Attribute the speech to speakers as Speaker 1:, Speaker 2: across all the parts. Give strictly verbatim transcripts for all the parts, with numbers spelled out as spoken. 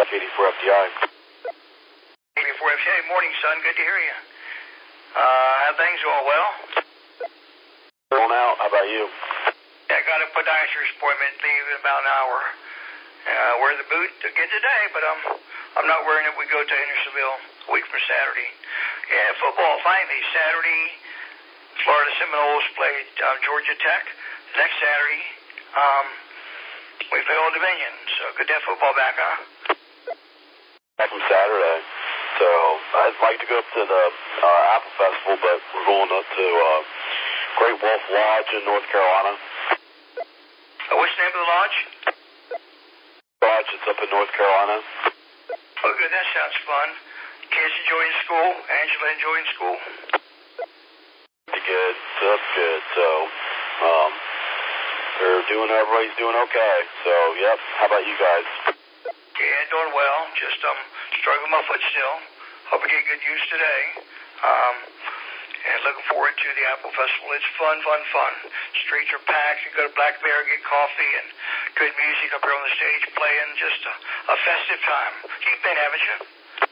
Speaker 1: K D four F D I.
Speaker 2: K D four F D I, morning, son. Good to hear you. Uh, how things going well?
Speaker 1: Going out. How about you?
Speaker 2: Yeah, I got a podiatrist appointment, leave in about an hour. Uh, wear the boot again today, but um, I'm not wearing it. We go to Hendersonville a week from Saturday. Yeah, football, finally. Saturday, Florida Seminoles played uh, Georgia Tech. Next Saturday, um, we play Old Dominion. So good to have football back, huh?
Speaker 1: Back from Saturday. So I'd like to go up to the uh, Apple Festival, but we're going up to uh, Great Wolf Lodge in North Carolina.
Speaker 2: Uh, what's the name of the lodge?
Speaker 1: Lodge, it's up in North Carolina.
Speaker 2: Oh, good. That sounds fun. Kids enjoying school? Angela enjoying school?
Speaker 1: Pretty good. So that's good. So, um, they're doing, everybody's doing okay. So, yep. How about you guys?
Speaker 2: Yeah, doing well. Just um, struggling with my foot still. Hope I get good use today. Um, and looking forward to the Apple Festival. It's fun, fun, fun. Streets are packed. You go to Black Bear, get coffee and good music up here on the stage playing. Just a, a festive time. You've been, haven't you?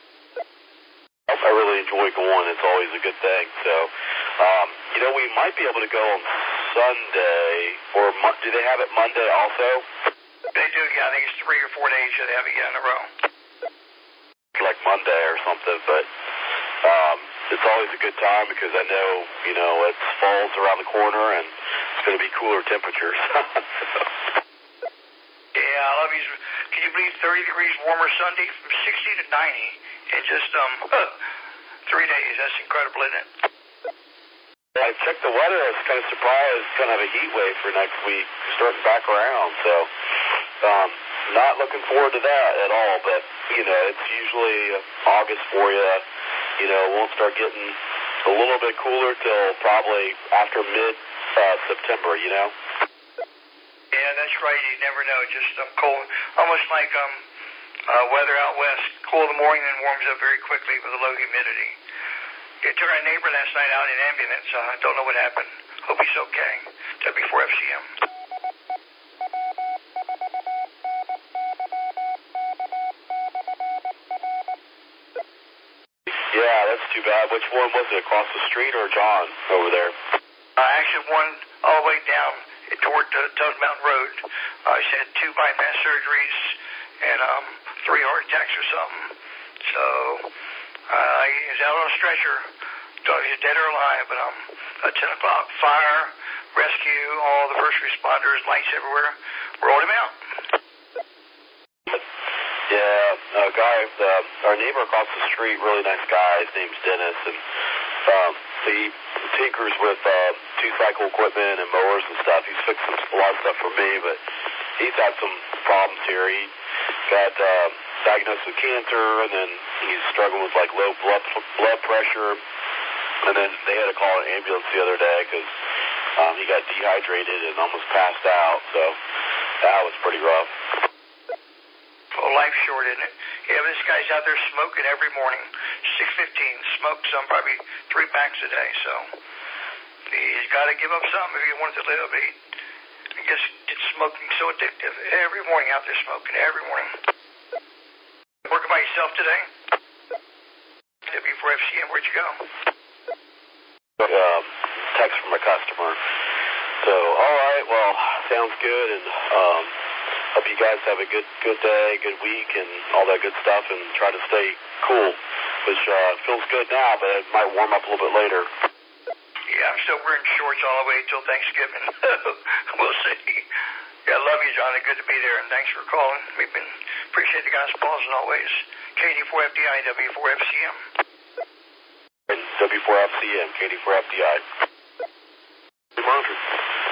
Speaker 1: I really enjoy going. It's always a good thing. So, um, you know, we might be able to go on Sunday, or Mo- do they have it Monday also?
Speaker 2: They do, yeah. I think it's three or four days that they have it yeah, in a row.
Speaker 1: Like Monday or something, but um, it's always a good time because I know, you know, it's fall's around the corner and it's going to be cooler temperatures.
Speaker 2: Yeah, I love you. Can you believe thirty degrees warmer Sunday from sixty to ninety in just um three days? That's incredible, isn't it?
Speaker 1: I checked the weather. I was kind of surprised. It's going to have a heat wave for next week, starting back around. So, um, not looking forward to that at all. But you know, it's usually August for you. You know, it won't start getting a little bit cooler till probably after mid uh, September. You know.
Speaker 2: Yeah, that's right. You never know. Just um, cold, almost like um uh, weather out west. Cool in the morning, then warms up very quickly with a low humidity. Yeah, took our neighbor last night out in an ambulance. I uh, don't know what happened. Hope he's okay. W four F C M.
Speaker 1: Yeah, that's too bad. Which one was it? Across the street or John over there?
Speaker 2: Uh, actually, one all the way down toward the Toad Mountain Road. Uh, he's had two bypass surgeries and um, three heart attacks or something. So uh, he's out on a stretcher. Don't know if he's dead or alive, but um, at ten o'clock, fire, rescue, all the first responders, lights everywhere, rolled him out.
Speaker 1: Yeah, a guy, uh, our neighbor across the street, really nice guy. His name's Dennis, and um, he tinkers with uh, two-cycle equipment and mowers and stuff. He's fixed some, a lot of stuff for me, but he's had some problems here. He got uh, diagnosed with cancer, and then he's struggling with like low blood blood pressure. And then they had to call an ambulance the other day because um, he got dehydrated and almost passed out. So that was pretty rough.
Speaker 2: Well, life's short, isn't it? Yeah, but this guy's out there smoking every morning. six fifteen, smokes some, probably three packs a day. So he's got to give up something if he wants to live. He, I guess it's smoking so addictive. Every morning out there smoking, every morning. Working by yourself today? W four F C M, where'd you go?
Speaker 1: Um, text from a customer. So, all right, well, sounds good, and um, hope you guys have a good good day, good week, and all that good stuff, and try to stay cool, which uh, feels good now, but it might warm up a little bit later.
Speaker 2: Yeah, I'm still wearing shorts all the way until Thanksgiving. We'll see. Yeah, I love you, Johnny. Good to be there, and thanks for calling. We've been appreciate the guys' calls as always. K D four F D I, W four F C M.
Speaker 1: W four F C M, K D four F D I. Monitor.